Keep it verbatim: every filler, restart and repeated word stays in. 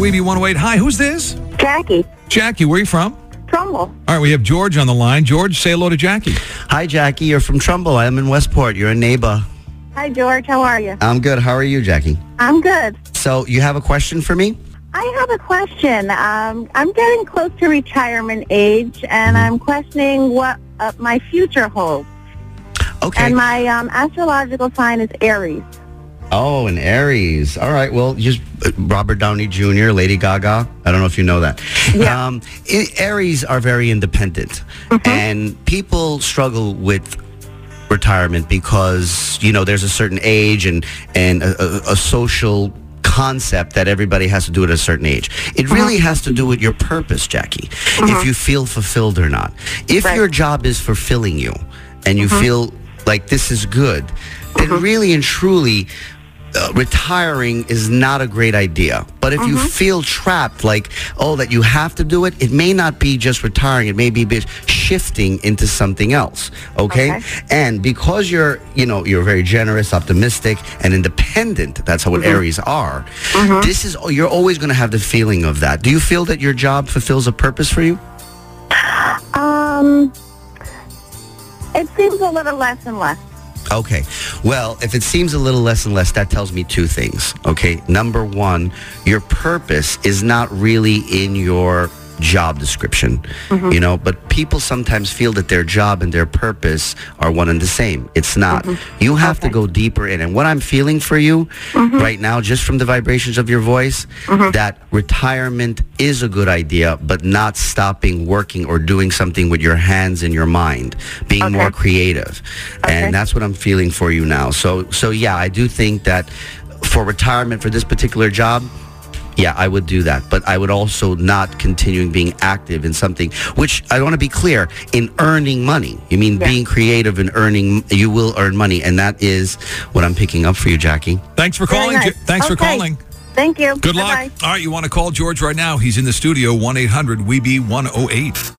Weeby one oh eight. Hi, who's this? Jackie. Jackie, where are you from? Trumbull. All right, we have George on the line. George, say hello to Jackie. Hi, Jackie. You're from Trumbull. I'm in Westport. You're a neighbor. Hi, George. How are you? I'm good. How are you, Jackie? I'm good. So you have a question for me? I have a question. Um, I'm getting close to retirement age, and I'm questioning what uh, my future holds. Okay. And my um, astrological sign is Aries. Oh, an Aries. All right. Well, just uh, Robert Downey Junior, Lady Gaga. I don't know if you know that. Yeah. Um, I- Aries are very independent, Mm-hmm. and people struggle with retirement because, you know, there's a certain age and, and a, a, a social concept that everybody has to do at a certain age. It really has to do with your purpose, Jackie, if you feel fulfilled or not. If Right. your job is fulfilling you and you feel like this is good, then really and truly uh, retiring is not a great idea. But if you feel trapped, like, oh, that you have to do it, it may not be just retiring. It may be bit shifting into something else. Okay? Okay. And because you're, you know, you're very generous, optimistic, and independent, that's how what Aries are, this is, you're always going to have the feeling of that. Do you feel that your job fulfills a purpose for you? Um, it seems a little less and less. Okay. Well, if it seems a little less and less, that tells me two things. Okay. Number one, your purpose is not really in your job description, you know, but people sometimes feel that their job and their purpose are one and the same. It's not. You have to Okay. go deeper in. And what I'm feeling for you right now, just from the vibrations of your voice, that retirement is a good idea, but not stopping working or doing something with your hands and your mind, being Okay. more creative. Okay. And that's what I'm feeling for you now. So, so yeah, I do think that for retirement for this particular job, yeah, I would do that. But I would also not continuing being active in something, which I want to be clear, in earning money. You mean Yeah. being creative and earning, you will earn money. And that is what I'm picking up for you, Jackie. Thanks for Very calling. nice. Ge- Thanks for Okay. calling. Thank you. Good luck. Bye-bye. All right, you want to call George right now? He's in the studio, one eight hundred W E B E one oh eight.